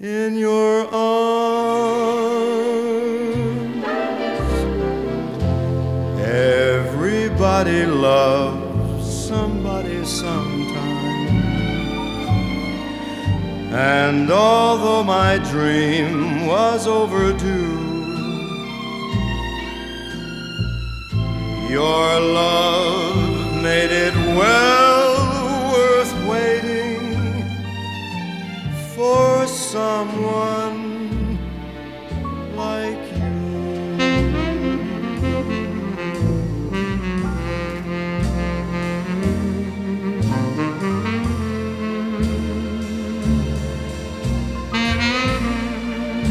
in your arms. Everybody loves somebody sometime, and although my dream was overdue, your love